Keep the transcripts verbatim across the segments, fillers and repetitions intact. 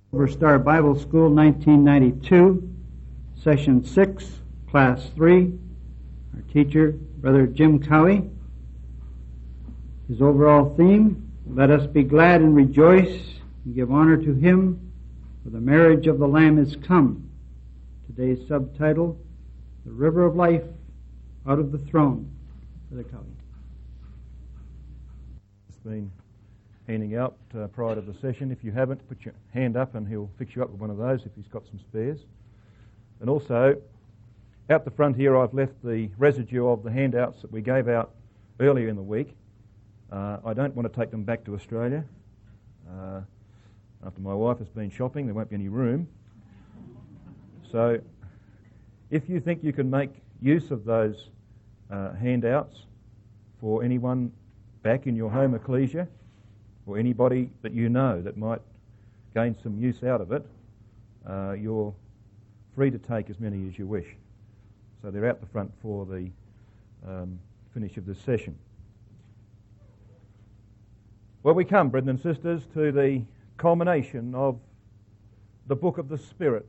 Riverstar Bible School, nineteen ninety-two, Session six, Class three. Our teacher, Brother Jim Cowie. His overall theme, let us be glad and rejoice and give honor to Him, for the marriage of the Lamb is come. Today's subtitle, The River of Life Out of the Throne. Brother Cowie. It's been handing out uh, prior to the session. If you haven't, put your hand up and he'll fix you up with one of those if he's got some spares. And also, out the front here I've left the residue of the handouts that we gave out earlier in the week. Uh, I don't want to take them back to Australia. Uh, after my wife has been shopping, there won't be any room. So, if you think you can make use of those uh, handouts for anyone back in your home ecclesia, or anybody that you know that might gain some use out of it, uh, you're free to take as many as you wish. So they're out the front for the um, finish of this session. Well, we come, brethren and sisters, to the culmination of the book of the Spirit.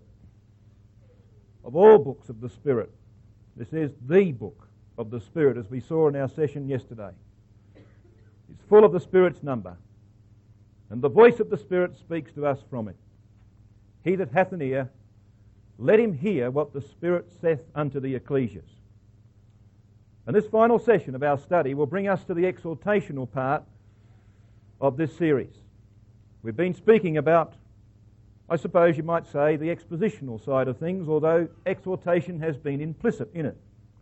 Of all books of the Spirit, this is the book of the Spirit, as we saw in our session yesterday. It's full of the Spirit's number, and the voice of the Spirit speaks to us from it. He that hath an ear, let him hear what the Spirit saith unto the ecclesias. And this final session of our study will bring us to the exhortational part of this series. We've been speaking about, I suppose you might say, the expositional side of things, although exhortation has been implicit in it.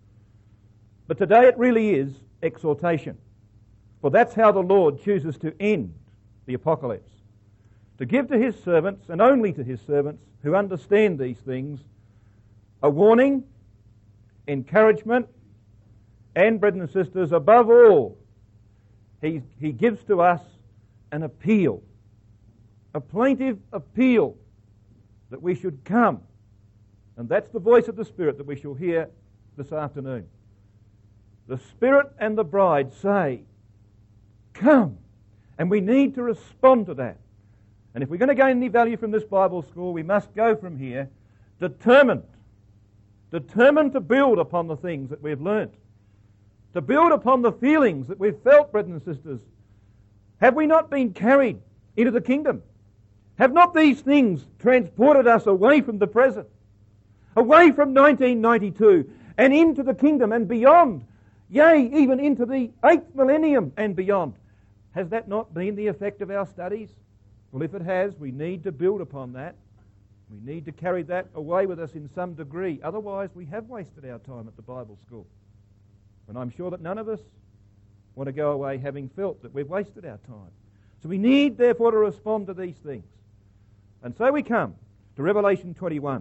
But today it really is exhortation. For that's how the Lord chooses to end the apocalypse. To give to His servants, and only to His servants who understand these things, a warning, encouragement, and, brethren and sisters, above all, He, he gives to us an appeal, a plaintive appeal that we should come. And that's the voice of the Spirit that we shall hear this afternoon. The Spirit and the bride say, come. And we need to respond to that. And if we're going to gain any value from this Bible school, we must go from here determined, determined to build upon the things that we've learnt, to build upon the feelings that we've felt, brethren and sisters. Have we not been carried into the kingdom? Have not these things transported us away from the present, away from nineteen ninety-two and into the kingdom and beyond, yea, even into the eighth millennium and beyond? Has that not been the effect of our studies? Well, if it has, we need to build upon that. We need to carry that away with us in some degree. Otherwise, we have wasted our time at the Bible school. And I'm sure that none of us want to go away having felt that we've wasted our time. So we need, therefore, to respond to these things. And so we come to Revelation twenty-one.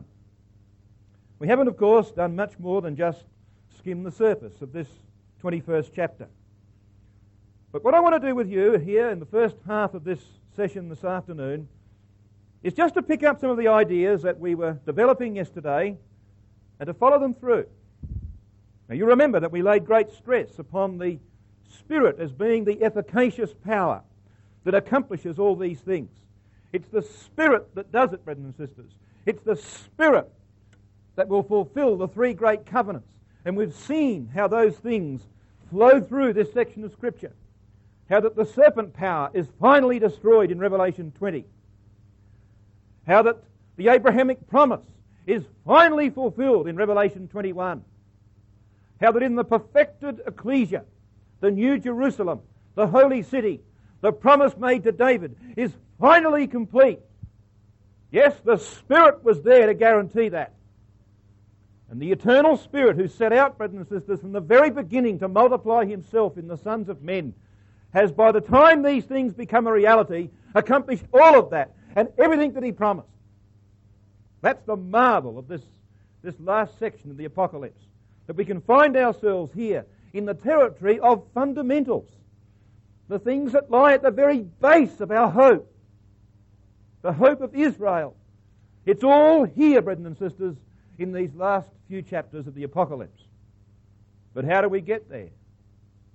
We haven't, of course, done much more than just skim the surface of this twenty-first chapter. But what I want to do with you here in the first half of this session this afternoon is just to pick up some of the ideas that we were developing yesterday and to follow them through. Now you remember that we laid great stress upon the Spirit as being the efficacious power that accomplishes all these things. It's the Spirit that does it, brethren and sisters. It's the Spirit that will fulfill the three great covenants. And we've seen how those things flow through this section of Scripture. How that the serpent power is finally destroyed in Revelation twenty. How that the Abrahamic promise is finally fulfilled in Revelation twenty-one. How that in the perfected ecclesia, the New Jerusalem, the holy city, the promise made to David is finally complete. Yes, the Spirit was there to guarantee that. And the eternal Spirit who set out, brethren and sisters, from the very beginning to multiply Himself in the sons of men, has, by the time these things become a reality, accomplished all of that and everything that He promised. That's the marvel of this, this last section of the Apocalypse, that we can find ourselves here in the territory of fundamentals, the things that lie at the very base of our hope, the hope of Israel. It's all here, brethren and sisters, in these last few chapters of the Apocalypse. But how do we get there?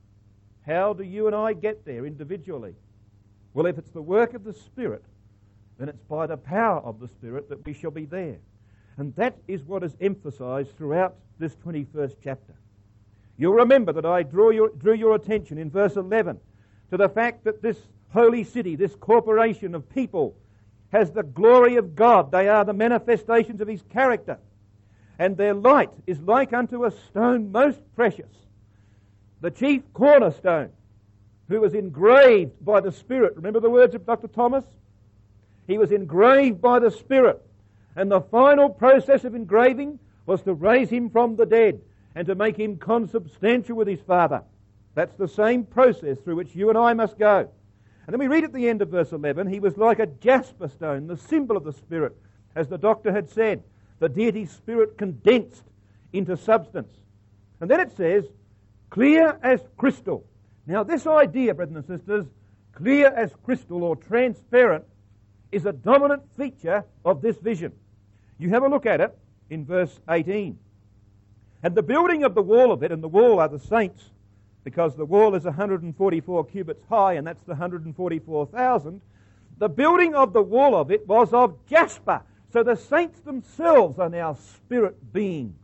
How do you and I get there individually? Well, if it's the work of the Spirit, then it's by the power of the Spirit that we shall be there. And that is what is emphasized throughout this twenty-first chapter. You'll remember that I drew your, drew your attention in verse eleven to the fact that this holy city, this corporation of people, has the glory of God. They are the manifestations of His character. And their light is like unto a stone most precious, the chief cornerstone, who was engraved by the Spirit. Remember the words of Doctor Thomas? He was engraved by the Spirit. And the final process of engraving was to raise him from the dead and to make him consubstantial with his Father. That's the same process through which you and I must go. And then we read at the end of verse eleven, he was like a jasper stone, the symbol of the Spirit, as the doctor had said, the deity Spirit condensed into substance. And then it says, clear as crystal. Now this idea, brothers and sisters, clear as crystal or transparent, is a dominant feature of this vision. You have a look at it in verse eighteen. And the building of the wall of it, and the wall are the saints, because the wall is one hundred forty-four cubits high, and that's the one hundred forty-four thousand. The building of the wall of it was of jasper. So the saints themselves are now spirit beings.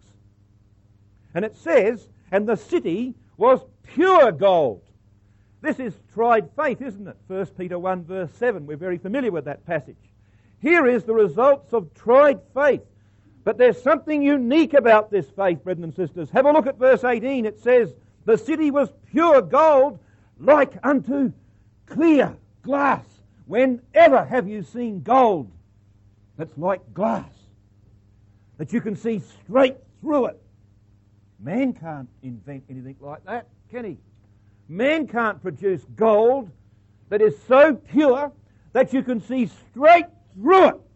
And it says, and the city was pure gold. This is tried faith, isn't it? First Peter one verse seven. We're very familiar with that passage. Here is the results of tried faith. But there's something unique about this faith, brethren and sisters. Have a look at verse eighteen. It says, the city was pure gold, like unto clear glass. Whenever have you seen gold that's like glass, that you can see straight through it? Man can't invent anything like that, can he? Man can't produce gold that is so pure that you can see straight through it.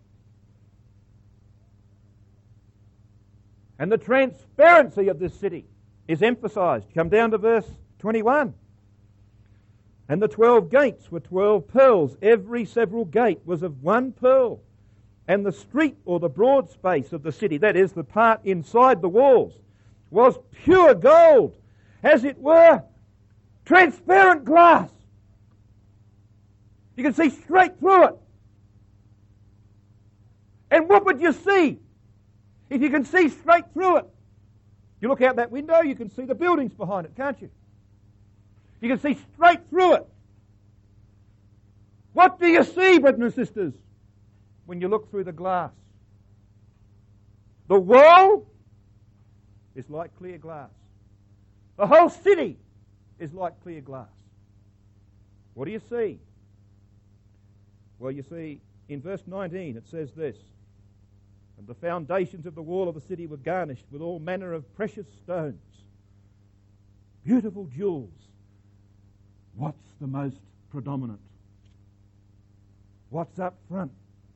And the transparency of this city is emphasized. Come down to verse twenty-one. And the twelve gates were twelve pearls. Every several gate was of one pearl. And the street, or the broad space of the city, that is, the part inside the walls, was pure gold, as it were transparent glass. You can see straight through it. And what would you see if you can see straight through it? You look out that window, you can see the buildings behind it, can't you? You can see straight through it. What do you see, brothers and sisters, when you look through the glass? The wall is like clear glass. The whole city is like clear glass. What do you see? Well, you see, in verse nineteen it says this, and the foundations of the wall of the city were garnished with all manner of precious stones, beautiful jewels. What's the most predominant? What's up front?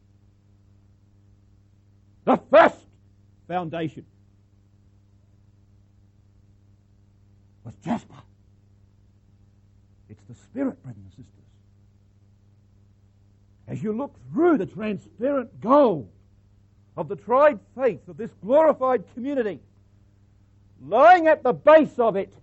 The first foundation was jasper. It's the Spirit, brothers and sisters. As you look through the transparent gold of the tried faith of this glorified community, lying at the base of it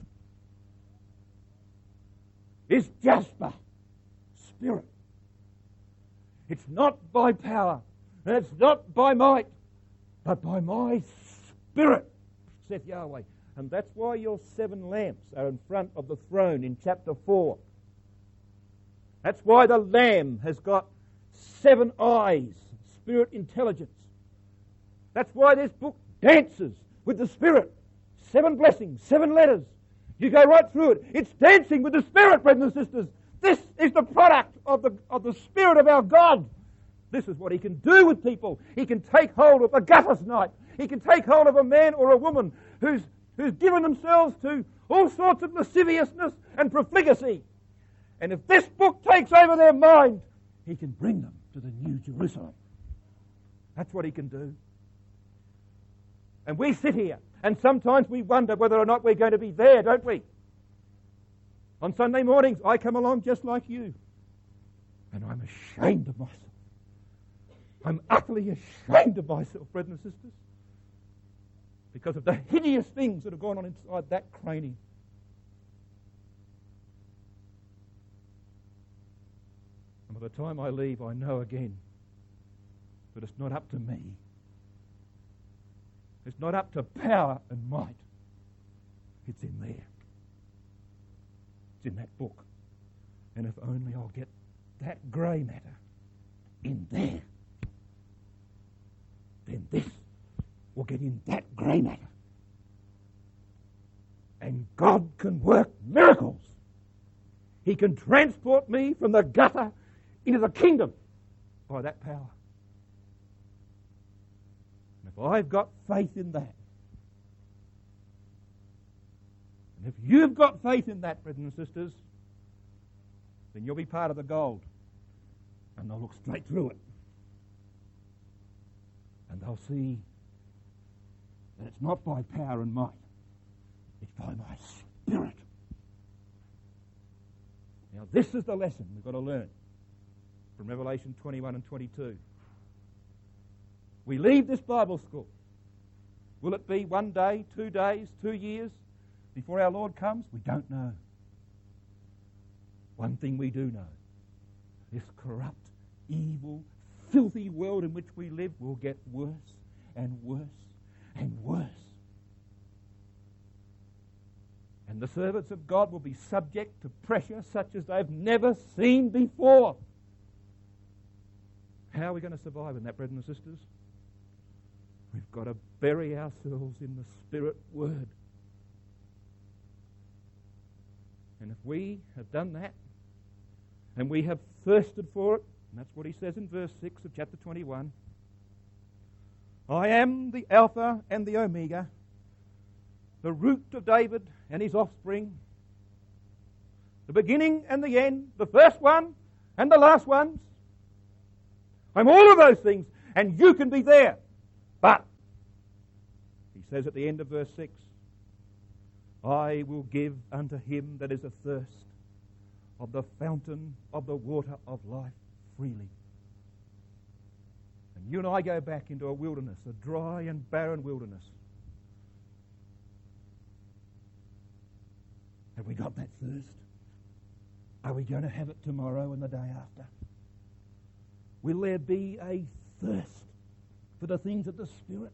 is jasper, Spirit. It's not by power, and it's not by might, but by my Spirit, saith Yahweh. And that's why your seven lamps are in front of the throne in chapter four. That's why the Lamb has got seven eyes, Spirit intelligence. That's why this book dances with the Spirit. Seven blessings, seven letters. You go right through it. It's dancing with the Spirit, brothers and sisters. This is the product of the, of the Spirit of our God. This is what He can do with people. He can take hold of a guttersnipe. He can take hold of a man or a woman who's, who's given themselves to all sorts of lasciviousness and profligacy. And if this book takes over their mind, He can bring them to the New Jerusalem. That's what He can do. And we sit here, and sometimes we wonder whether or not we're going to be there, don't we? On Sunday mornings, I come along just like you. And I'm ashamed of myself. I'm utterly ashamed of myself, brothers and sisters, because of the hideous things that have gone on inside that cranium. And by the time I leave, I know again But it's not up to me. It's not up to power and might. It's in there. It's in that book. And if only I'll get that grey matter in there, then this will get in that grey matter. And God can work miracles. He can transport me from the gutter into the kingdom by that power. And if I've got faith in that, and if you've got faith in that, brothers and sisters, then you'll be part of the gold. And they'll look straight through it. And they'll see that it's not by power and might. It's by my Spirit. Now this is the lesson we've got to learn from Revelation twenty-one and twenty-two. We leave this Bible school. Will it be one day, two days, two years before our Lord comes? We don't know. One thing we do know. This corrupt, evil, filthy world in which we live will get worse and worse and worse. And the servants of God will be subject to pressure such as they've never seen before. How are we going to survive in that, brothers and sisters? We've got to bury ourselves in the Spirit Word. And if we have done that, and we have thirsted for it, and that's what he says in verse six of chapter twenty-one, I am the Alpha and the Omega, the root of David and his offspring, the beginning and the end, the first one and the last ones. I'm all of those things, and you can be there. But, he says at the end of verse six, I will give unto him that is athirst of the fountain of the water of life freely. And you and I go back into a wilderness, a dry and barren wilderness. Have we got that thirst? Are we going to have it tomorrow and the day after? Will there be a thirst for the things of the Spirit?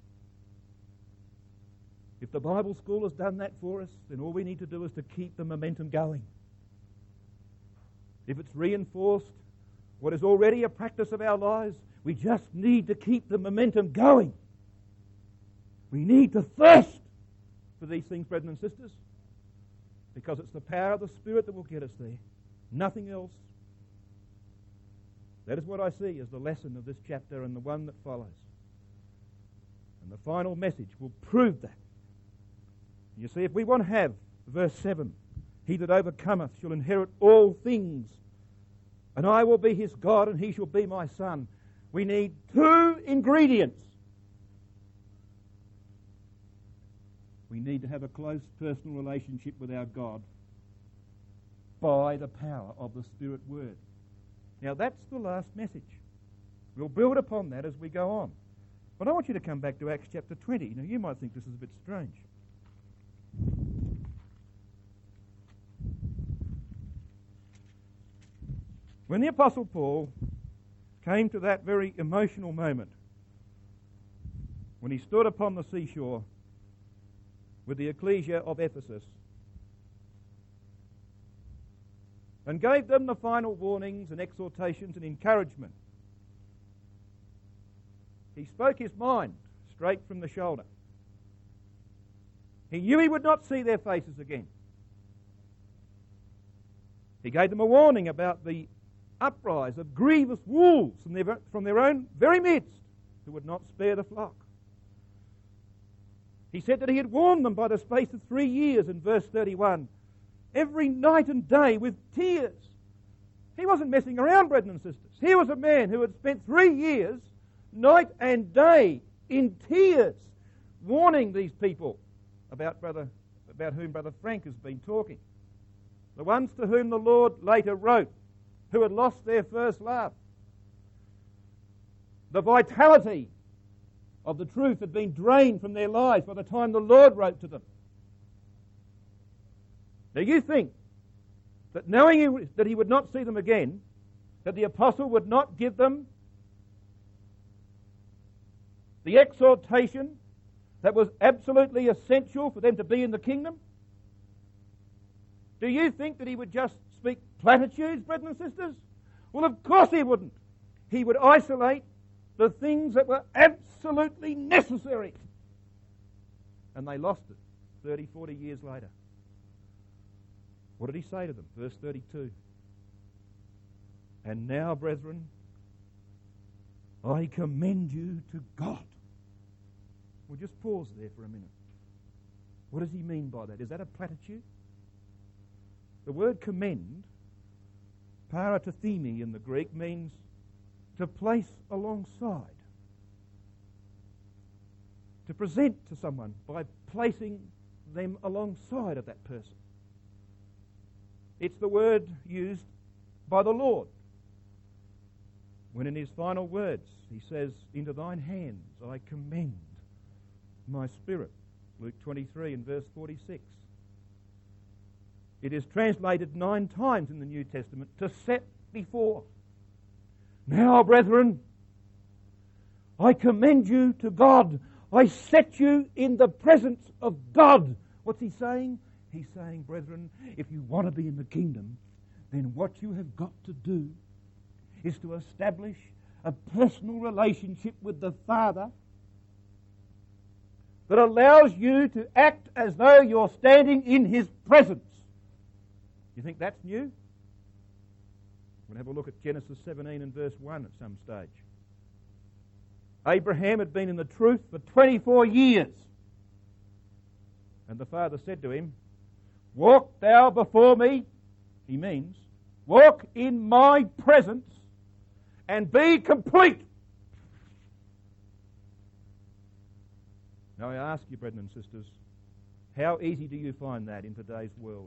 If the Bible school has done that for us, then all we need to do is to keep the momentum going. If it's reinforced what is already a practice of our lives, we just need to keep the momentum going. We need to thirst for these things, brethren and sisters, because it's the power of the Spirit that will get us there. Nothing else. That is what I see as the lesson of this chapter and the one that follows. And the final message will prove that. You see, if we want to have verse seven, he that overcometh shall inherit all things, and I will be his God, and he shall be my son. We need two ingredients. We need to have a close personal relationship with our God by the power of the Spirit Word. Now that's the last message. We'll build upon that as we go on. But I want you to come back to Acts chapter twenty. Now you might think this is a bit strange. When the Apostle Paul came to that very emotional moment, when he stood upon the seashore with the ecclesia of Ephesus and gave them the final warnings and exhortations and encouragement, he spoke his mind straight from the shoulder. He knew he would not see their faces again. He gave them a warning about the uprise of grievous wolves from their, from their own very midst who would not spare the flock. He said that he had warned them by the space of three years in verse thirty-one, every night and day with tears. He wasn't messing around, brethren and sisters. He was a man who had spent three years, night and day, in tears, warning these people about brother, about whom Brother Frank has been talking. The ones to whom the Lord later wrote, who had lost their first love. The vitality of the truth had been drained from their lives by the time the Lord wrote to them. Now you think that knowing he, that he would not see them again, that the apostle would not give them the exhortation that was absolutely essential for them to be in the kingdom? Do you think that he would just speak platitudes, brethren and sisters? Well, of course he wouldn't. He would isolate the things that were absolutely necessary. And they lost it thirty, forty years later. What did he say to them? Verse thirty-two. And now, brethren, I commend you to God. We'll just pause there for a minute. What does he mean by that? Is that a platitude? The word commend, paratithemi in the Greek, means to place alongside. To present to someone by placing them alongside of that person. It's the word used by the Lord when in his final words he says, into thine hands I commend my spirit. Luke twenty-three and verse forty-six. It is translated nine times in the New Testament to set before. Now, brethren, I commend you to God. I set you in the presence of God. What's he saying? He's saying, brethren, if you want to be in the kingdom, then what you have got to do is to establish a personal relationship with the Father that allows you to act as though you're standing in his presence. You think that's new? We'll have a look at Genesis seventeen and verse one at some stage. Abraham had been in the truth for twenty-four years. And the Father said to him, walk thou before me, he means, walk in my presence and be complete. Now I ask you, brethren and sisters, how easy do you find that in today's world?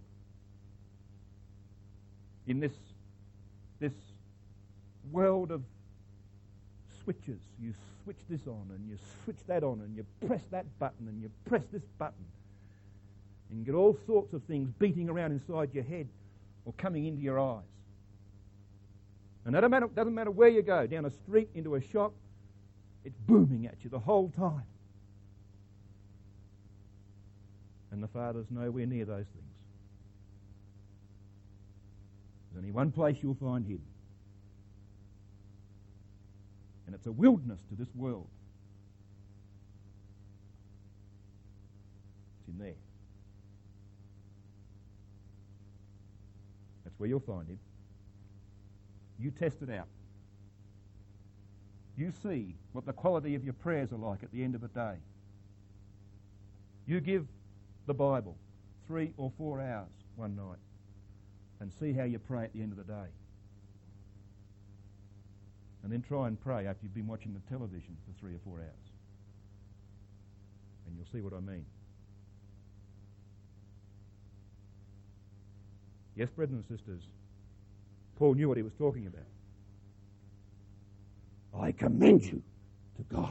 In this, this world of switches, you switch this on and you switch that on and you press that button and you press this button. And you get all sorts of things beating around inside your head or coming into your eyes. And it doesn't matter, doesn't matter where you go, down a street, into a shop, it's booming at you the whole time. And the Father's nowhere near those things. There's only one place you'll find him. And it's a wilderness to this world. It's in there. That's where you'll find him. You test it out. You see what the quality of your prayers are like at the end of the day. You give the Bible three or four hours one night and see how you pray at the end of the day. And then try and pray after you've been watching the television for three or four hours. And you'll see what I mean. Yes, brethren and sisters, Paul knew what he was talking about. I commend you to God.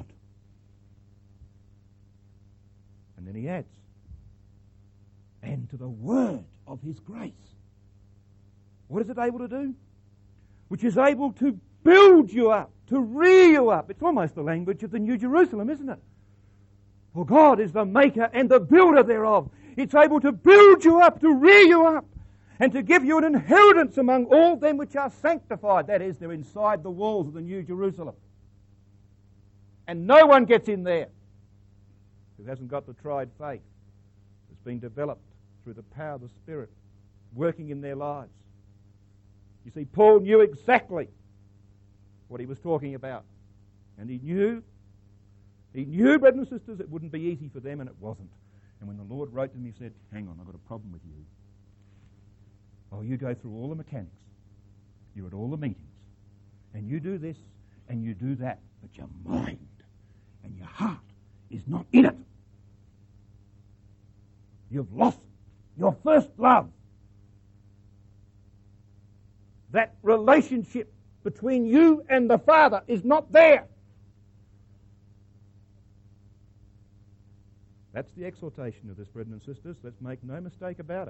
And then he adds, and to the word of his grace. What is it able to do? Which is able to build you up, to rear you up. It's almost the language of the New Jerusalem, isn't it? For God is the maker and the builder thereof. It's able to build you up, to rear you up, and to give you an inheritance among all them which are sanctified. That is, they're inside the walls of the New Jerusalem. And no one gets in there who hasn't got the tried faith that's been developed through the power of the Spirit working in their lives. You see, Paul knew exactly what he was talking about. And he knew, he knew, brothers and sisters, it wouldn't be easy for them, and it wasn't. And when the Lord wrote to him, he said, hang on, I've got a problem with you. Oh, you go through all the mechanics. You're at all the meetings. And you do this and you do that. But your mind and your heart is not in it. You've lost your first love. That relationship between you and the Father is not there. That's the exhortation of this, brethren and sisters. Let's make no mistake about it.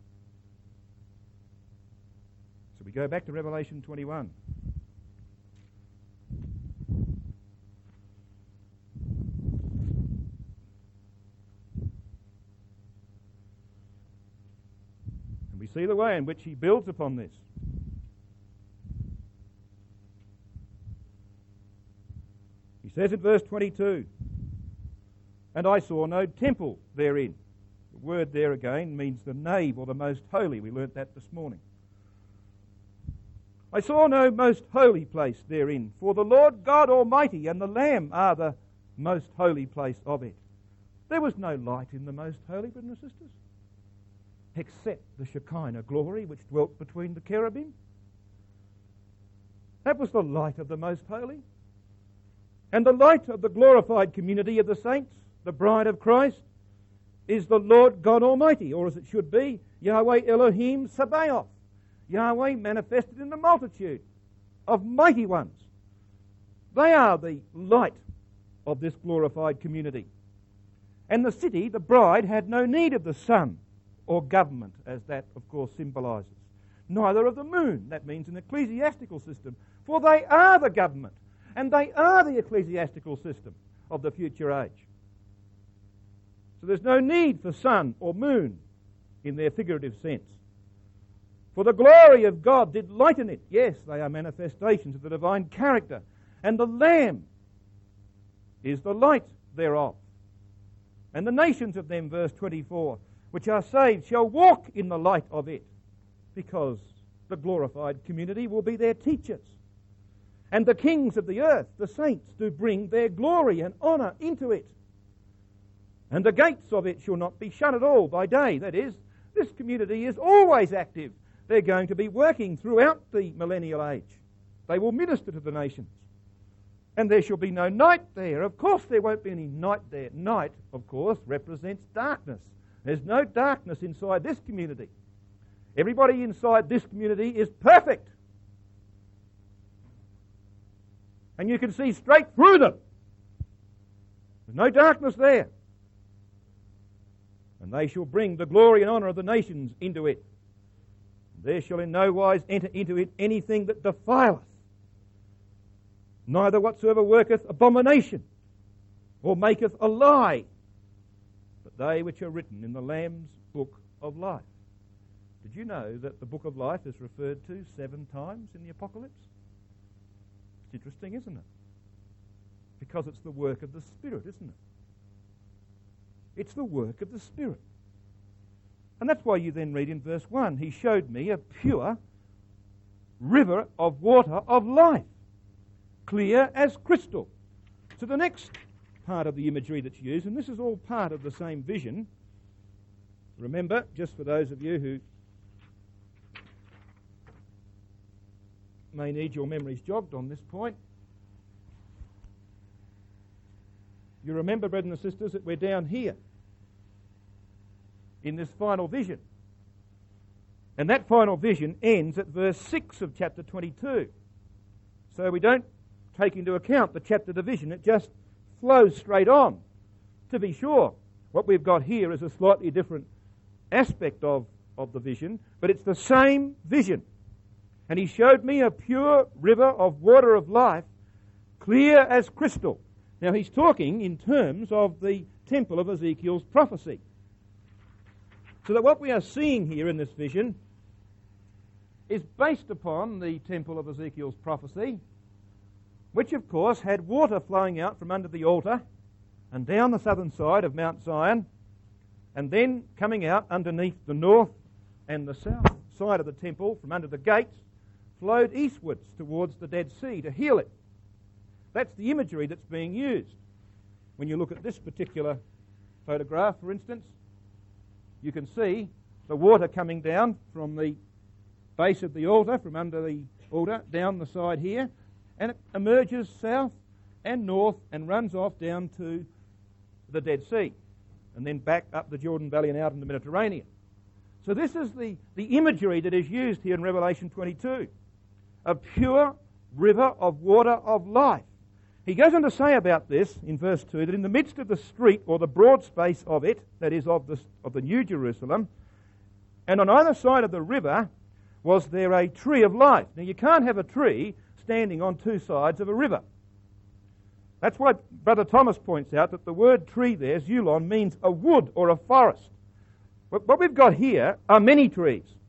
So we go back to Revelation twenty-one. see the way in which he builds upon this. He says in verse twenty-two, "And I saw no temple therein." The word there again means the nave or the most holy. We learnt that this morning. "I saw no most holy place therein, for the Lord God Almighty and the Lamb are the most holy place of it." There was no light in the most holy, brothers and sisters, except the Shekinah glory which dwelt between the cherubim. That was the light of the most holy. And the light of the glorified community of the saints, the bride of Christ, is the Lord God Almighty, or as it should be, Yahweh Elohim Sabaoth, Yahweh manifested in the multitude of mighty ones. They are the light of this glorified community. And the city, the bride, had no need of the sun or government, as that, of course, symbolises. Neither of the moon, that means an ecclesiastical system, for they are the government, and they are the ecclesiastical system of the future age. So there's no need for sun or moon in their figurative sense. For the glory of God did lighten it. Yes, they are manifestations of the divine character. And the Lamb is the light thereof. And the nations of them, verse twenty-four, which are saved shall walk in the light of it, because the glorified community will be their teachers. And the kings of the earth, the saints, do bring their glory and honour into it. And the gates of it shall not be shut at all by day. That is, this community is always active. They're going to be working throughout the millennial age. They will minister to the nations. And there shall be no night there. Of course there won't be any night there. Night, of course, represents darkness. There's no darkness inside this community. Everybody inside this community is perfect. And you can see straight through them. There's no darkness there. And they shall bring the glory and honour of the nations into it. There shall in no wise enter into it anything that defileth, neither whatsoever worketh abomination, or maketh a lie, but they which are written in the Lamb's book of life. Did you know that the book of life is referred to seven times in the Apocalypse? It's interesting, isn't it? Because it's the work of the Spirit, isn't it? It's the work of the Spirit. And that's why you then read in verse one, "He showed me a pure river of water of life, clear as crystal." So the next part of the imagery that's used, and this is all part of the same vision. Remember, just for those of you who may need your memories jogged on this point, you remember, brethren and sisters, that we're down here in this final vision. And that final vision ends at verse six of chapter twenty-two. So we don't take into account the chapter division. It just flows straight on. To be sure, what we've got here is a slightly different aspect of, of the vision, but it's the same vision. "And he showed me a pure river of water of life, clear as crystal." Now he's talking in terms of the temple of Ezekiel's prophecy. So that what we are seeing here in this vision is based upon the temple of Ezekiel's prophecy, which of course had water flowing out from under the altar and down the southern side of Mount Zion, and then coming out underneath the north and the south side of the temple from under the gates, flowed eastwards towards the Dead Sea to heal it. That's the imagery that's being used. When you look at this particular photograph, for instance, you can see the water coming down from the base of the altar, from under the altar, down the side here, and it emerges south and north and runs off down to the Dead Sea, and then back up the Jordan Valley and out in the Mediterranean. So this is the, the imagery that is used here in Revelation twenty-two. A pure river of water of life. He goes on to say about this in verse two, that in the midst of the street, or the broad space of it, that is of the, of the New Jerusalem, and on either side of the river was there a tree of life. Now you can't have a tree standing on two sides of a river. That's why Brother Thomas points out that the word tree there, Zulon, means a wood or a forest. What we've got here are many trees.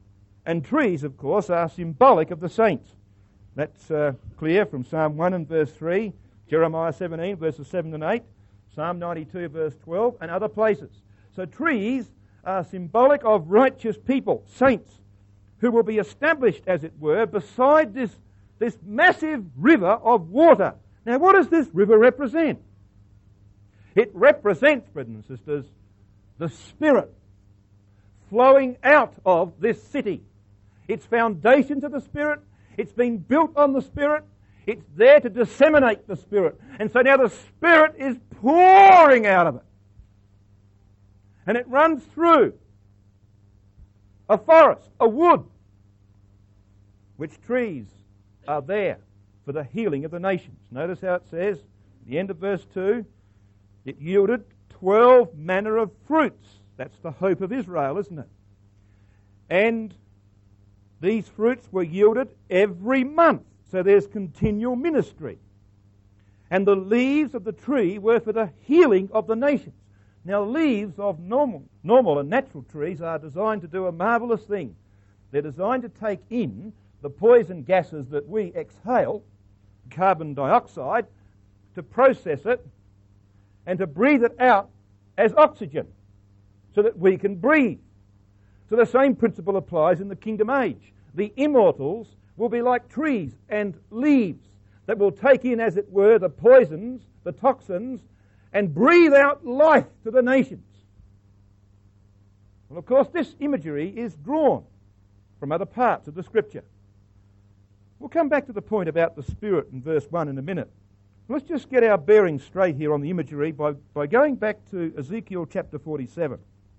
And trees, of course, are symbolic of the saints. That's uh, clear from Psalm one and verse three, Jeremiah seventeen, verses seven and eight, Psalm ninety-two, verse twelve, and other places. So trees are symbolic of righteous people, saints, who will be established, as it were, beside this, this massive river of water. Now, what does this river represent? It represents, brothers and sisters, the Spirit flowing out of this city. Its foundations of the Spirit. It's been built on the Spirit. It's there to disseminate the Spirit. And so now the Spirit is pouring out of it. And it runs through a forest, a wood, which trees are there for the healing of the nations. Notice how it says, at the end of verse two, it yielded twelve manner of fruits. That's the hope of Israel, isn't it? And these fruits were yielded every month. So there's continual ministry. And the leaves of the tree were for the healing of the nations. Now, leaves of normal, normal and natural trees are designed to do a marvellous thing. They're designed to take in the poison gases that we exhale, carbon dioxide, to process it and to breathe it out as oxygen so that we can breathe. So the same principle applies in the kingdom age. The immortals will be like trees and leaves that will take in, as it were, the poisons, the toxins, and breathe out life to the nations. Well, of course, this imagery is drawn from other parts of the Scripture. We'll come back to the point about the Spirit in verse one in a minute. Let's just get our bearings straight here on the imagery by, by going back to Ezekiel chapter forty-seven.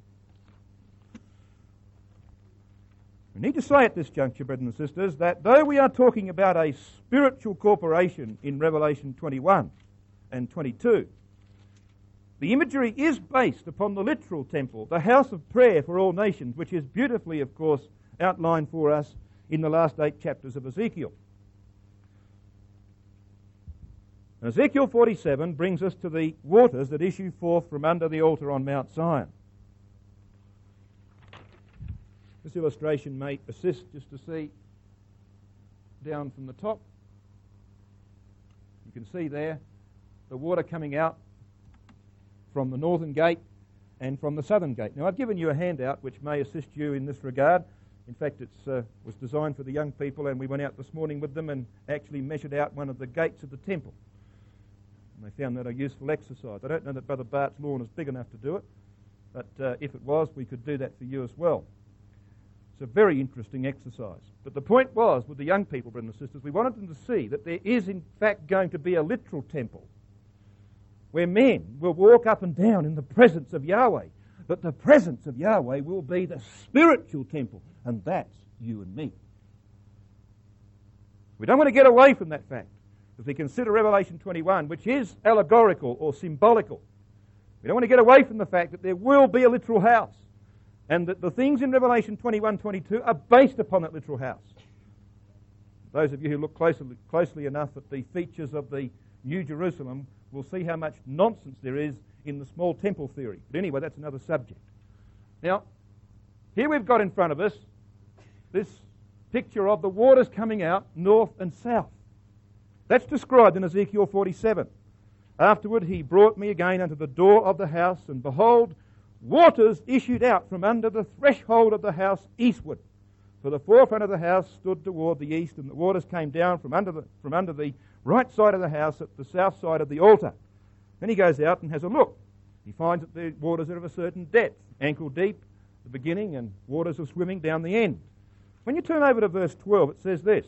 We need to say at this juncture, brothers and sisters, that though we are talking about a spiritual corporation in Revelation twenty-one and twenty-two, the imagery is based upon the literal temple, the house of prayer for all nations, which is beautifully, of course, outlined for us in the last eight chapters of Ezekiel. Ezekiel forty-seven brings us to the waters that issue forth from under the altar on Mount Zion. This illustration may assist just to see down from the top. You can see there the water coming out from the northern gate and from the southern gate. Now, I've given you a handout which may assist you in this regard. In fact, it uh, was designed for the young people, and we went out this morning with them and actually measured out one of the gates of the temple. And they found that a useful exercise. I don't know that Brother Bart's lawn is big enough to do it, but uh, if it was, we could do that for you as well. It's a very interesting exercise. But the point was, with the young people, brothers and sisters, we wanted them to see that there is in fact going to be a literal temple where men will walk up and down in the presence of Yahweh. But the presence of Yahweh will be the spiritual temple, and that's you and me. We don't want to get away from that fact. As we consider Revelation twenty-one, which is allegorical or symbolical, we don't want to get away from the fact that there will be a literal house, and that the things in Revelation twenty-one, twenty-two are based upon that literal house. Those of you who look closely, closely enough at the features of the New Jerusalem will see how much nonsense there is in the small temple theory. But anyway, that's another subject. Now, here we've got in front of us this picture of the waters coming out north and south. That's described in Ezekiel forty-seven. Afterward he brought me again unto the door of the house, and behold, waters issued out from under the threshold of the house eastward. For the forefront of the house stood toward the east, and the waters came down from under the, from under the right side of the house at the south side of the altar. Then he goes out and has a look. He finds that the waters are of a certain depth, ankle deep at the beginning, and waters are swimming down the end. When you turn over to verse twelve, it says this.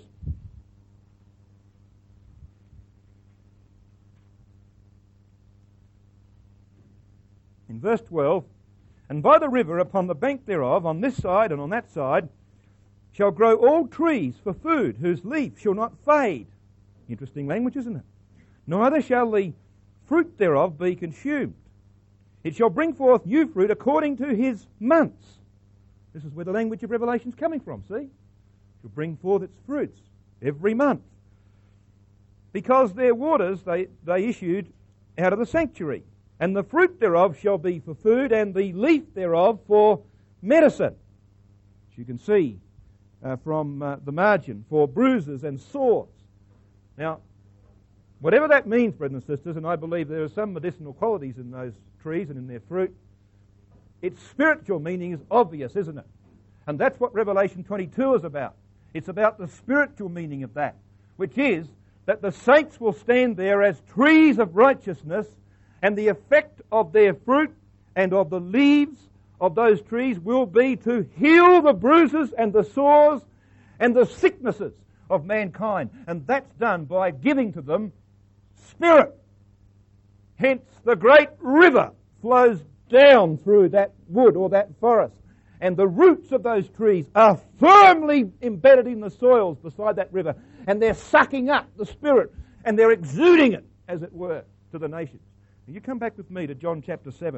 In verse twelve, and by the river upon the bank thereof, on this side and on that side, shall grow all trees for food, whose leaf shall not fade. Interesting language, isn't it? Neither shall the fruit thereof be consumed. It shall bring forth new fruit according to his months. This is where the language of Revelation is coming from, see? It shall bring forth its fruits every month. Because their waters they, they issued out of the sanctuary. And the fruit thereof shall be for food, and the leaf thereof for medicine. As you can see uh, from uh, the margin for bruises and sores. Now, whatever that means, brothers and sisters, and I believe there are some medicinal qualities in those trees and in their fruit, its spiritual meaning is obvious, isn't it? And that's what Revelation twenty-two is about. It's about the spiritual meaning of that, which is that the saints will stand there as trees of righteousness, and the effect of their fruit and of the leaves of those trees will be to heal the bruises and the sores and the sicknesses of mankind. And that's done by giving to them spirit. Hence the great river flows down through that wood or that forest, and the roots of those trees are firmly embedded in the soils beside that river, and they're sucking up the Spirit, and they're exuding it, as it were, to the nations. Now you come back with me to John chapter seven.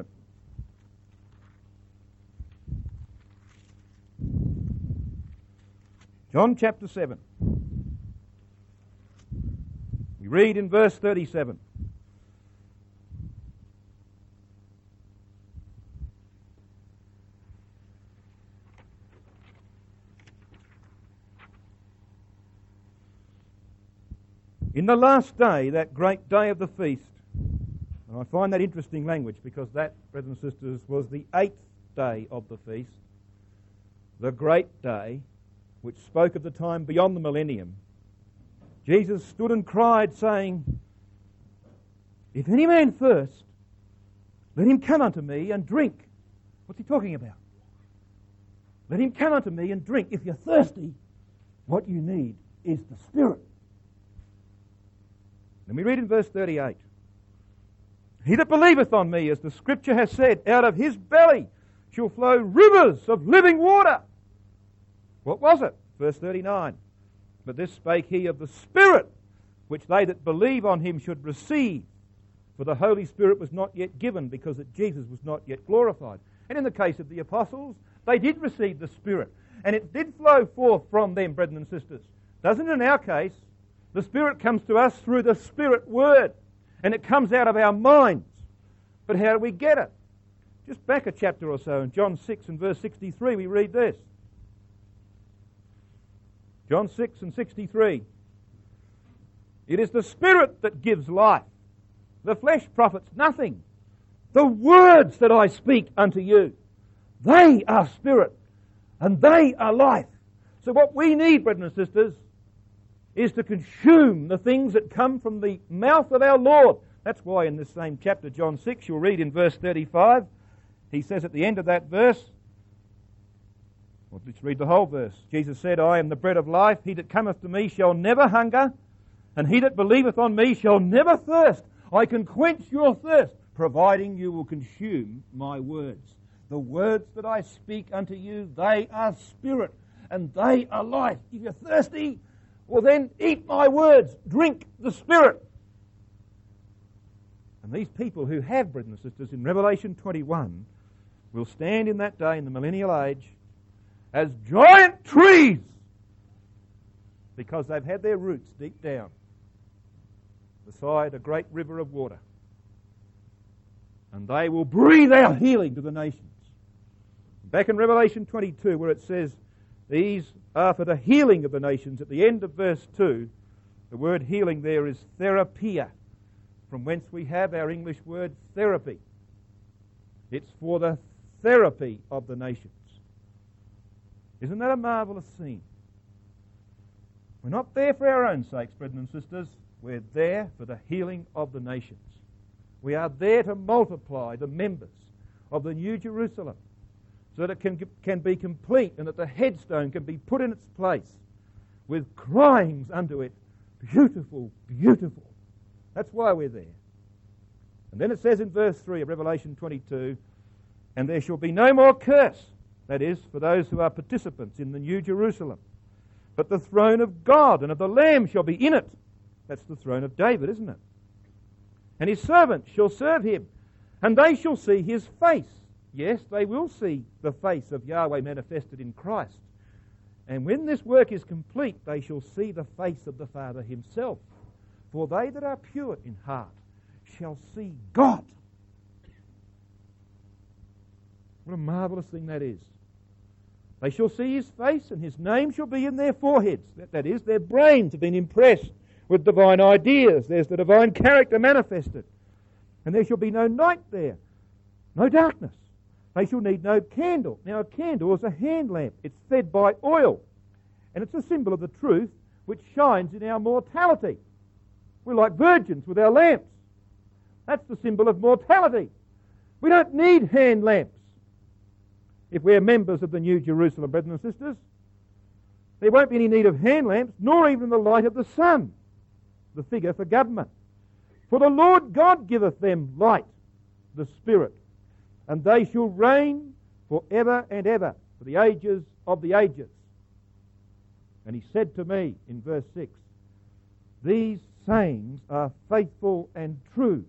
John chapter seven. We read in verse thirty-seven. In the last day, that great day of the feast, and I find that interesting language because that, brothers and sisters, was the eighth day of the feast, the great day, which spoke of the time beyond the millennium, Jesus stood and cried, saying, "If any man thirst, let him come unto me and drink." What's he talking about? Let him come unto me and drink. If you're thirsty, what you need is the Spirit. Then we read in verse thirty-eight, "He that believeth on me, as the Scripture has said, out of his belly shall flow rivers of living water." What was it? Verse thirty-nine, "But this spake he of the Spirit, which they that believe on him should receive. For the Holy Spirit was not yet given, because that Jesus was not yet glorified." And in the case of the apostles, they did receive the Spirit, and it did flow forth from them, brethren and sisters. Doesn't it in our case? The Spirit comes to us through the Spirit Word, and it comes out of our minds. But how do we get it? Just back a chapter or so, in John six and verse sixty-three, we read this. John six and sixty-three. "It is the Spirit that gives life. The flesh profits nothing. The words that I speak unto you, they are spirit, and they are life." So what we need, brethren and sisters, is to consume the things that come from the mouth of our Lord. That's why in this same chapter, John six, you'll read in verse thirty-five, he says at the end of that verse, well, let's read the whole verse. Jesus said, "I am the bread of life. He that cometh to me shall never hunger, and he that believeth on me shall never thirst. I can quench your thirst, providing you will consume my words. The words that I speak unto you, they are spirit, and they are life." If you're thirsty, well then eat my words, drink the Spirit. And these people who have, brethren and sisters, in Revelation twenty-one, will stand in that day in the millennial age as giant trees, because they've had their roots deep down beside a great river of water. And they will breathe out healing to the nations. Back in Revelation twenty-two, where it says, "These are for the healing of the nations," at the end of verse two, the word healing there is therapia, from whence we have our English word therapy. It's for the therapy of the nations. Isn't that a marvellous scene? We're not there for our own sakes, brethren and sisters. We're there for the healing of the nations. We are there to multiply the members of the New Jerusalem, so that it can, can be complete and that the headstone can be put in its place with cryings unto it, "Beautiful, beautiful." That's why we're there. And then it says in verse three of Revelation twenty-two, "And there shall be no more curse," that is, for those who are participants in the New Jerusalem, "but the throne of God and of the Lamb shall be in it." That's the throne of David, isn't it? "And his servants shall serve him, and they shall see his face." Yes, they will see the face of Yahweh manifested in Christ. "And when this work is complete, they shall see the face of the Father himself. For they that are pure in heart shall see God." What a marvellous thing that is. They shall see his face, and his name shall be in their foreheads. That, that is, their brains have been impressed with divine ideas. There's the divine character manifested. And there shall be no night there, no darkness. They shall need no candle. Now, a candle is a hand lamp. It's fed by oil. And it's a symbol of the truth which shines in our mortality. We're like virgins with our lamps. That's the symbol of mortality. We don't need hand lamps. If we're members of the New Jerusalem, brethren and sisters, there won't be any need of hand lamps, nor even the light of the sun, the figure for government. For the Lord God giveth them light, the Spirit, and they shall reign for ever and ever, for the ages of the ages. And he said to me in verse six, these sayings are faithful and true.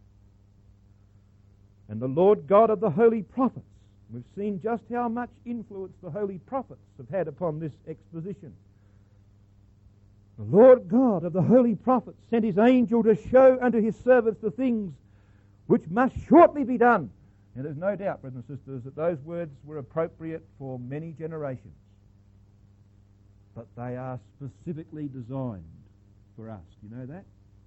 And the Lord God of the holy prophets, we've seen just how much influence the holy prophets have had upon this exposition. The Lord God of the holy prophets sent his angel to show unto his servants the things which must shortly be done. Now there's no doubt, brothers and sisters, that those words were appropriate for many generations. But they are specifically designed for us. Do you know that?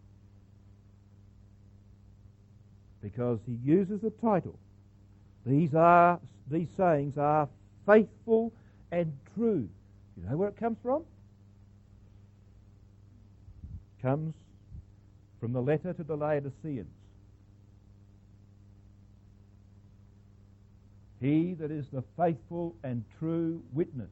Because he uses the title. These are these sayings are faithful and true. You know where it comes from? It comes from the letter to the Laodiceans. He that is the faithful and true witness.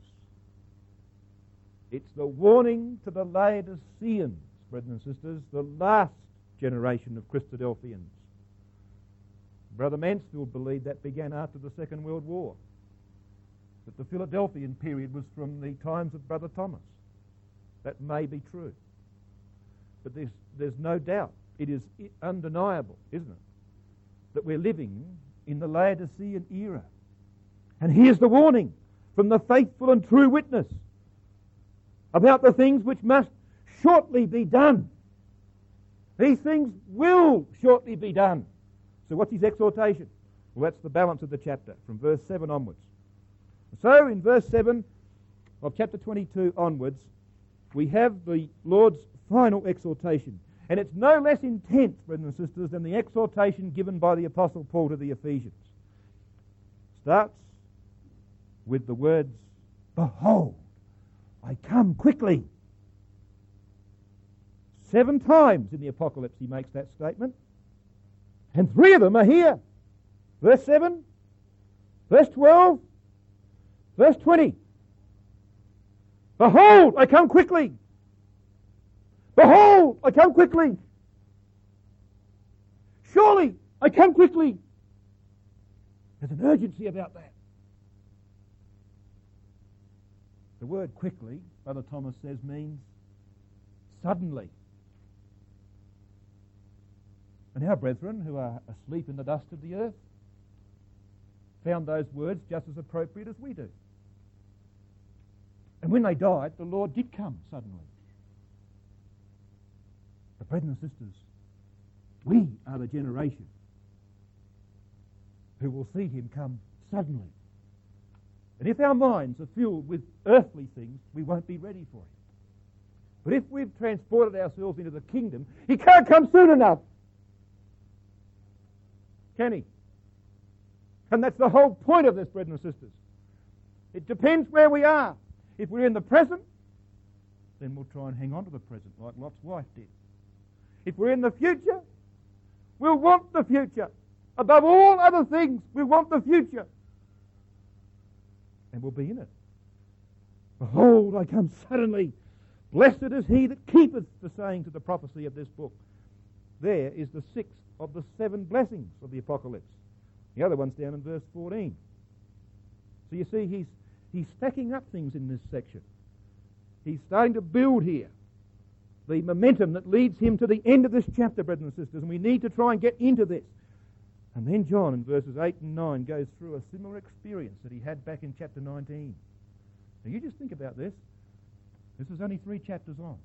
It's the warning to the Laodiceans, brethren and sisters, the last generation of Christadelphians. Brother Mansfield believed that began after the Second World War. That the Philadelphian period was from the times of Brother Thomas. That may be true. But there's, there's no doubt, it is undeniable, isn't it, that we're living in the Laodicean era. And here's the warning from the faithful and true witness about the things which must shortly be done. These things will shortly be done. So what's his exhortation? Well, that's the balance of the chapter, from verse seven onwards. So in verse seven of chapter twenty-two onwards, we have the Lord's final exhortation. And it's no less intense, brothers and sisters, than the exhortation given by the Apostle Paul to the Ephesians. Starts with the words, behold, I come quickly. Seven times in the Apocalypse he makes that statement. And three of them are here. Verse seven, verse twelve, verse twenty. Behold, I come quickly. Behold, I come quickly. Surely, I come quickly. There's an urgency about that. The word quickly, Brother Thomas says, means suddenly. And our brethren who are asleep in the dust of the earth found those words just as appropriate as we do. And when they died, the Lord did come suddenly. But brethren and sisters, we are the generation who will see him come suddenly. And if our minds are filled with earthly things, we won't be ready for him. But if we've transported ourselves into the kingdom, he can't come soon enough. Can he? And that's the whole point of this, brethren and sisters. It depends where we are. If we're in the present, then we'll try and hang on to the present like Lot's wife did. If we're in the future, we'll want the future. Above all other things, we want the future. And we'll be in it. Behold, I come suddenly. Blessed is he that keepeth the sayings of the prophecy of this book. There is the sixth of the seven blessings of the Apocalypse. The other one's down in verse fourteen. So you see, he's, he's stacking up things in this section. He's starting to build here the momentum that leads him to the end of this chapter, brothers and sisters, and we need to try and get into this. And then John, in verses eight and nine, goes through a similar experience that he had back in chapter nineteen. Now you just think about this. This is only three chapters on.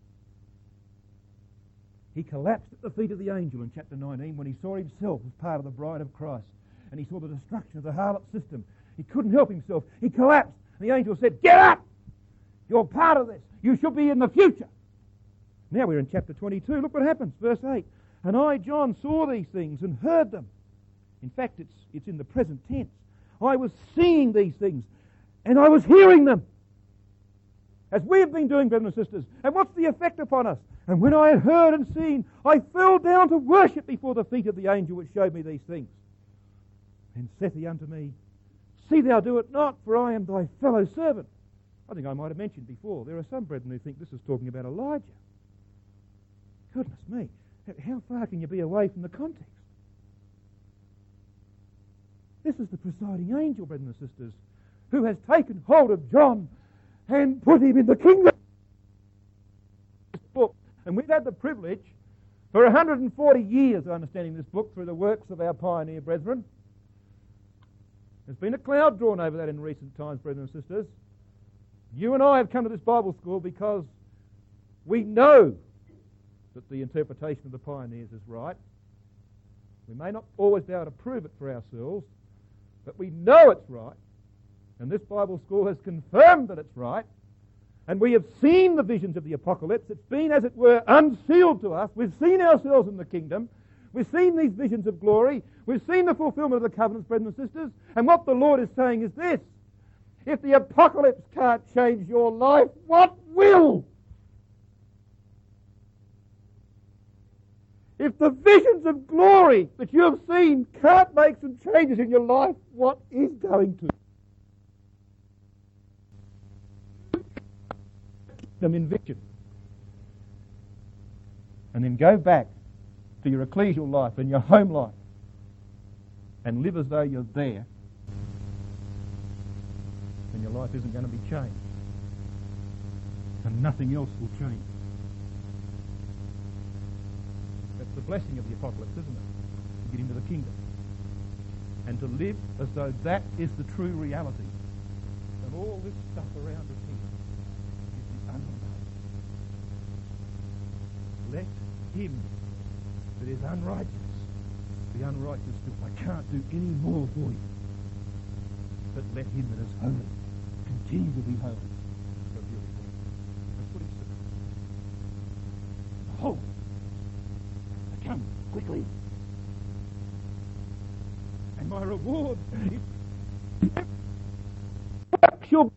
He collapsed at the feet of the angel in chapter nineteen when he saw himself as part of the bride of Christ. And he saw the destruction of the harlot system. He couldn't help himself. He collapsed. And the angel said, get up! You're part of this. You should be in the future. Now we're in chapter twenty-two. Look what happens. Verse eight. And I, John, saw these things and heard them. In fact, it's, it's in the present tense. I was seeing these things and I was hearing them. As we have been doing, brothers and sisters. And what's the effect upon us? And when I had heard and seen, I fell down to worship before the feet of the angel which showed me these things. And saith he unto me, see thou do it not, for I am thy fellow servant. I think I might have mentioned before, there are some brethren who think this is talking about Elijah. Goodness me, how far can you be away from the context? This is the presiding angel, brothers and sisters, who has taken hold of John and put him in the kingdom. And we've had the privilege for one hundred forty years of understanding this book through the works of our pioneer brethren. There's been a cloud drawn over that in recent times, brethren and sisters. You and I have come to this Bible school because we know that the interpretation of the pioneers is right. We may not always be able to prove it for ourselves, but we know it's right. And this Bible school has confirmed that it's right. And we have seen the visions of the apocalypse. It's been, as it were, unsealed to us. We've seen ourselves in the kingdom. We've seen these visions of glory. We've seen the fulfillment of the covenants, brethren and sisters. And what the Lord is saying is this. If the apocalypse can't change your life, what will? If the visions of glory that you have seen can't make some changes in your life, what is going to? Them in vision. And then go back to your ecclesial life and your home life and live as though you're there, and your life isn't going to be changed. And nothing else will change. That's the blessing of the apocalypse, isn't it? To get into the kingdom. And to live as though that is the true reality. And all this stuff around us here is the unrighteous. Let him that is unrighteous be unrighteous still. I can't do any more for you. But let him that is holy continue to be holy. That's what he said. Behold, I come quickly. And my reward is shall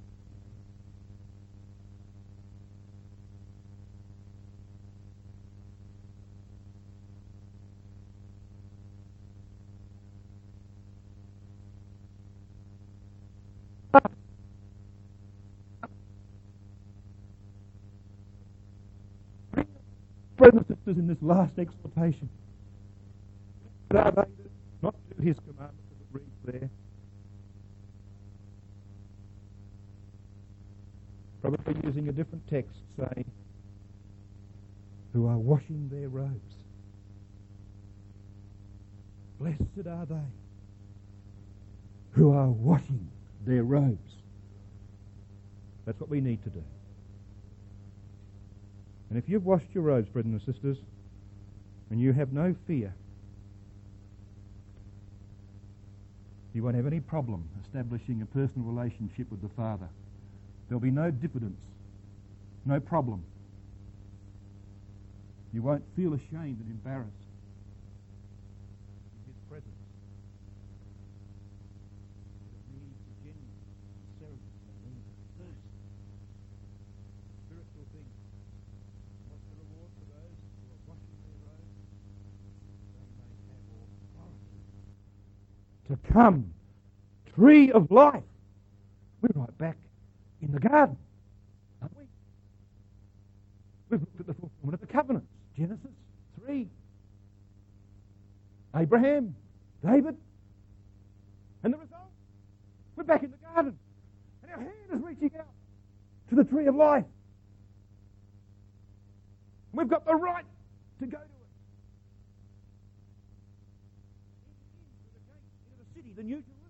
brothers and sisters in this last exhortation. Are they not do his commandments as it reads there? Probably using a different text saying, who are washing their robes. Blessed are they who are washing their robes. That's what we need to do. And if you've washed your robes, brethren and sisters, and you have no fear, you won't have any problem establishing a personal relationship with the Father. There'll be no diffidence, no problem. You won't feel ashamed and embarrassed in his presence. It needs a genuine sincerity and thirst. Spiritual things. What's the reward for those who are washing their robes? They may have authority to come. Tree of life. We're right back in the garden, aren't we? We've looked at the fulfillment of the covenants. Genesis three. Abraham, David. And the result? We're back in the garden. And our hand is reaching out to the tree of life. We've got the right to go to it. Into the gate, into the city, the New Jerusalem.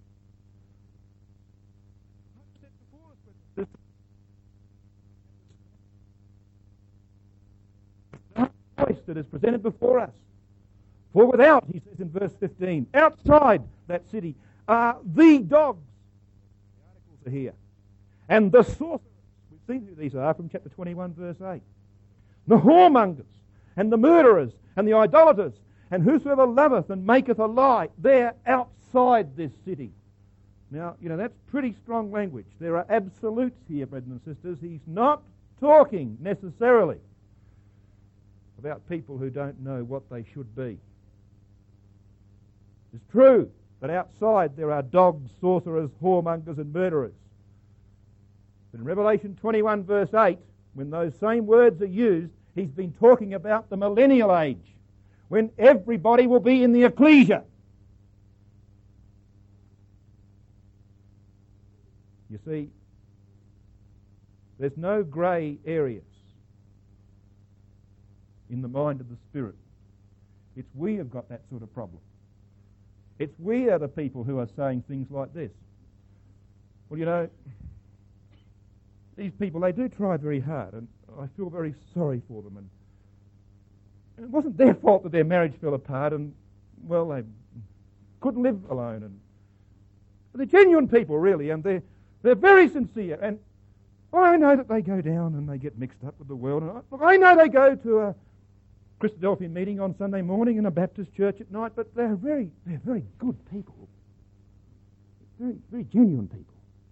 Voice that is presented before us. For without, he says in verse fifteen, outside that city are the dogs. The articles are here. and the sorcerers. We've seen who these are from chapter twenty-one, verse eight. The whoremongers, and the murderers, and the idolaters, and whosoever loveth and maketh a lie, they're outside this city. Now, you know, that's pretty strong language. There are absolutes here, brothers and sisters. He's not talking necessarily about people who don't know what they should be. It's true that outside there are dogs, sorcerers, whoremongers and murderers. But in Revelation twenty-one verse eight, when those same words are used, he's been talking about the millennial age, when everybody will be in the ecclesia. You see, there's no grey areas in the mind of the Spirit. It's we have got that sort of problem. It's we are the people who are saying things like this. Well, you know, these people, they do try very hard, and I feel very sorry for them. And, and it wasn't their fault that their marriage fell apart, and, well, they couldn't live alone. And they're genuine people, really, and they're, they're very sincere. And I know that they go down and they get mixed up with the world. And I, I know they go to a Christadelphian meeting on Sunday morning in a Baptist church at night, but they're very, they're very good people. Very, very genuine people.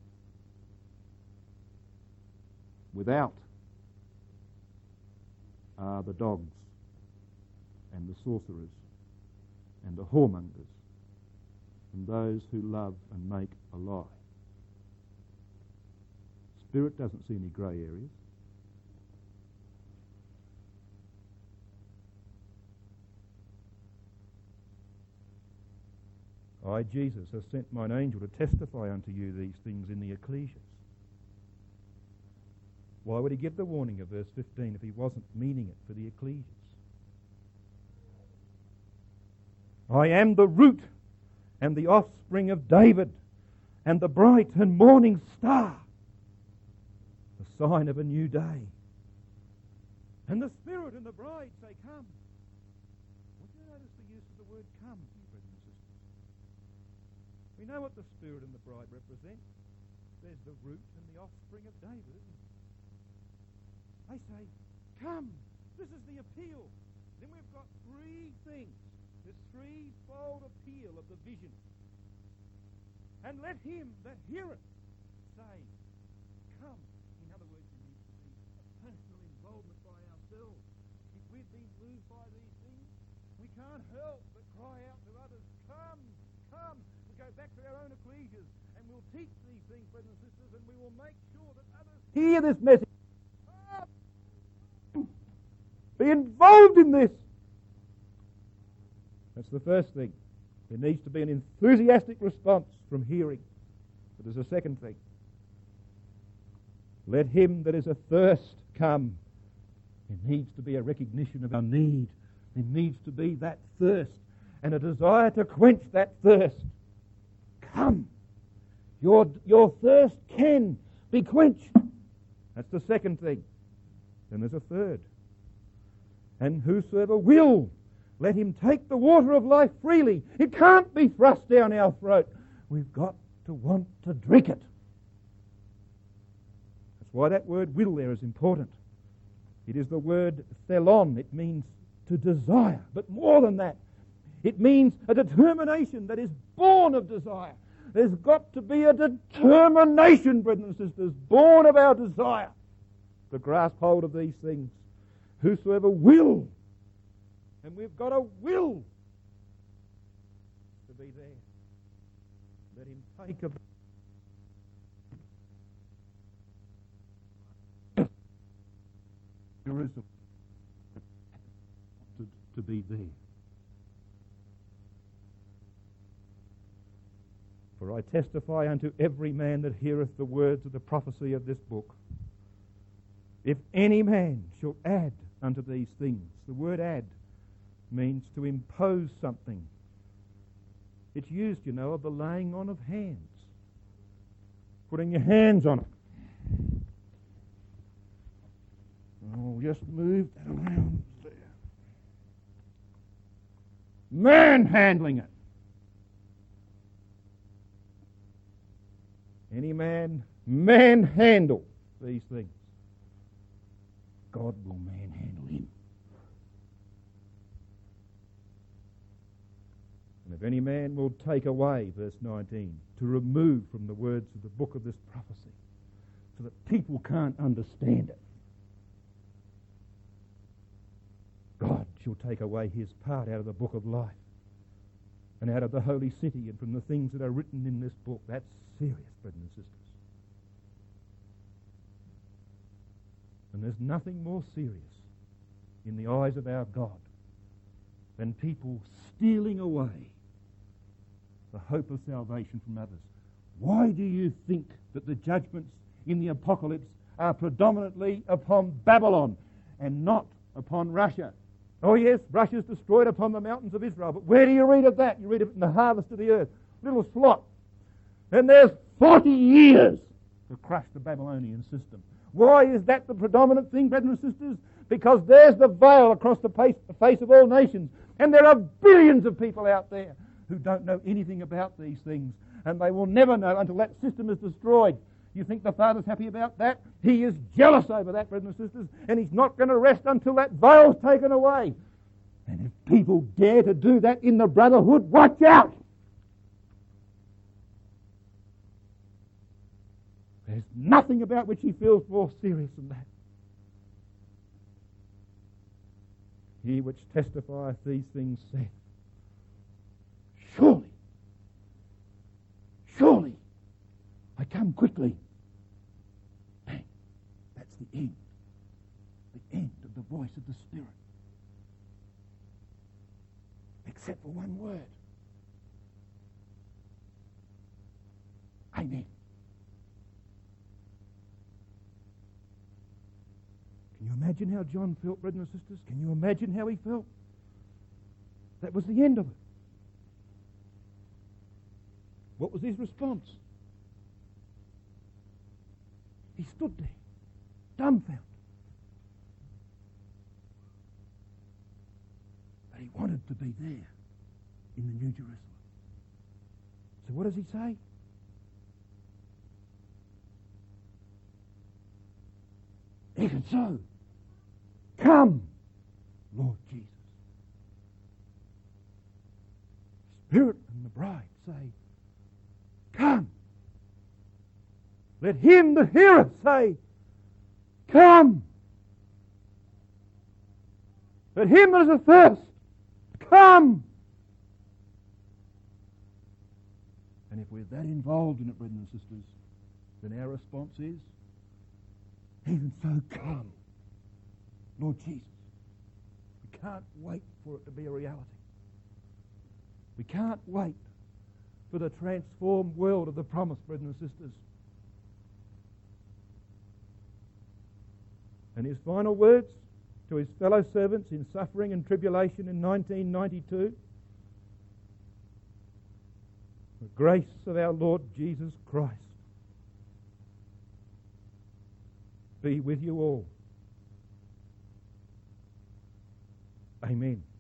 Without are the dogs and the sorcerers and the whoremongers and those who love and make a lie. Spirit doesn't see any grey areas. I, Jesus, have sent mine angel to testify unto you these things in the ecclesias. Why would he give the warning of verse fifteen if he wasn't meaning it for the ecclesias? I am the root and the offspring of David and the bright and morning star, the sign of a new day. And the Spirit and the bride say, come. Would you notice the use of the word come, you brothers and sisters? We know what the Spirit and the bride represent. There's the root and the offspring of David, isn't it? They say, come. This is the appeal. Then we've got three things. This threefold appeal of the vision. And let him that heareth say, come. In other words, there needs to be a personal involvement by ourselves. If we've been moved by these things, we can't help but cry out to others, come, come. We go back to our own ecclesias and we'll teach these things, brothers and sisters, and we will make sure that others hear this message. Be involved in this. That's the first thing. There needs to be an enthusiastic response from hearing. But there's a second thing. Let him that is athirst come. There needs to be a recognition of our need. There needs to be that thirst and a desire to quench that thirst. Come. Your, your thirst can be quenched. That's the second thing. Then there's a third. And whosoever will, let him take the water of life freely. It can't be thrust down our throat. We've got to want to drink it. That's why that word will there is important. It is the word thelon. It means to desire. But more than that, it means a determination that is born of desire. There's got to be a determination, brothers and sisters, born of our desire to grasp hold of these things. Whosoever will, and we've got a will to be there. Let him take a Jerusalem to, to be there. For I testify unto every man that heareth the words of the prophecy of this book. If any man shall add unto these things, the word add means to impose something. It's used, you know, of the laying on of hands. Putting your hands on it. Oh, just move that around there. Manhandling it. any man manhandle these things, God will manhandle him. And if any man will take away, verse nineteen, to remove from the words of the book of this prophecy, so that people can't understand it, God shall take away his part out of the book of life and out of the holy city and from the things that are written in this book. That's serious, brothers and sisters. And there's nothing more serious in the eyes of our God than people stealing away the hope of salvation from others. Why do you think that the judgments in the Apocalypse are predominantly upon Babylon and not upon Russia? Oh yes, Russia's destroyed upon the mountains of Israel, but where do you read of that? You read of it in the harvest of the earth. Little slot. And there's forty years to crush the Babylonian system. Why is that the predominant thing, brothers and sisters? Because there's the veil across the face, the face of all nations. And there are billions of people out there who don't know anything about these things. And they will never know until that system is destroyed. You think the Father's happy about that? He is jealous over that, brothers and sisters. And he's not going to rest until that veil's taken away. And if people dare to do that in the brotherhood, watch out! There's nothing about which he feels more serious than that. He which testifieth these things saith, Surely, surely, I come quickly. Bang, that's the end. The end of the voice of the Spirit. Except for one word. Amen. Can you imagine how John felt, brothers and sisters? Can you imagine how he felt? That was the end of it. What was his response? He stood there, dumbfounded. But he wanted to be there in the New Jerusalem. So what does he say? Even so, come, Lord Jesus. Spirit and the bride say, come. Let him that heareth say, come. Let him that is athirst, come. And if we're that involved in it, brothers and sisters, then our response is, even so, come, Lord Jesus. We can't wait for it to be a reality. We can't wait for the transformed world of the promise, brothers and sisters. And his final words to his fellow servants in suffering and tribulation in nineteen ninety-two, the grace of our Lord Jesus Christ be with you all. Amen.